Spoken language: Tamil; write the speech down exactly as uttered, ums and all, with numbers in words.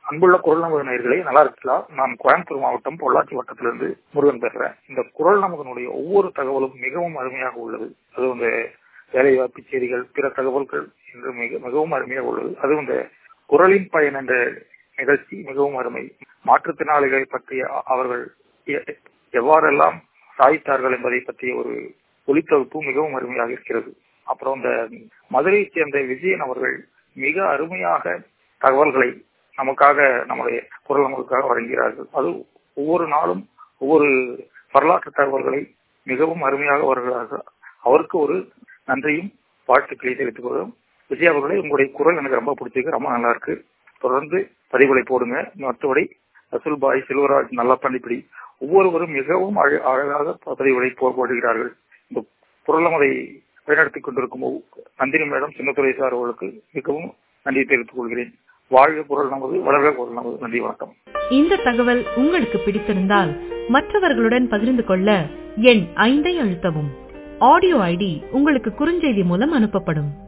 அன்புள்ள குரல் நமது நேயர்களே, நல்லா இருக்கலாம். நான் கோயம்புத்தூர் மாவட்டம் பொள்ளாச்சி வட்டத்திலிருந்து முருகன் பேசுறேன். இந்த குரல் நமதனுடைய ஒவ்வொரு தகவலும் மிகவும் அருமையாக உள்ளது. அது இந்த வேலைவாய்ப்பு செய்திகள், பிற தகவல்கள் என்று மிக மிகவும் அருமையாக உள்ளது. அது இந்த குரலின் பயன் என்ற நிகழ்ச்சி மிகவும் அருமை. மாற்றுத்திறனாளிகளை பற்றிய அவர்கள் எவ்வாறெல்லாம் சாதித்தார்கள் என்பதை பற்றிய ஒரு ஒளித்தொகுப்பு மிகவும் அருமையாக இருக்கிறது. அப்புறம் இந்த மதுரையைச் சேர்ந்த விஜயன் அவர்கள் மிக அருமையாக தகவல்களை நமக்காக நம்முடைய குரல் நமக்காக வழங்குகிறார்கள். அது ஒவ்வொரு நாளும் ஒவ்வொரு வரலாற்று தகவல்களை மிகவும் அருமையாக வருகிறார்கள். அவருக்கு ஒரு நன்றியும் வாழ்த்துக்களை தெரிவித்துக் கொள்கிறோம். விஜய் அவர்களே, உங்களுடைய குரல் எனக்கு ரொம்ப பிடிச்சிருக்கு, ரொம்ப நல்லா இருக்கு. தொடர்ந்து பதிவுகளை போடுங்க. மற்றபடி ரசூல் பாய், செல்வராஜ், நல்லா பண்ணிப்படி ஒவ்வொருவரும் மிகவும் அழகாக பதிவுகளை போடுகிறார்கள். இந்த குரல் அதை வழிநடத்திக் கொண்டிருக்கும் நந்தினி மேடம், சின்னத்துறை சார் அவர்களுக்கு மிகவும் நன்றி தெரிவித்துக் கொள்கிறேன். வாழ்க குரல் நமது, வளர்க குரல் நமது. நன்றி, வணக்கம். இந்த தகவல் உங்களுக்கு பிடித்திருந்தால் மற்றவர்களுடன் பகிர்ந்து கொள்ள எண் ஐந்தை அழுத்தவும். ஆடியோ ஐடி உங்களுக்கு குறுஞ்செய்தி மூலம் அனுப்பப்படும்.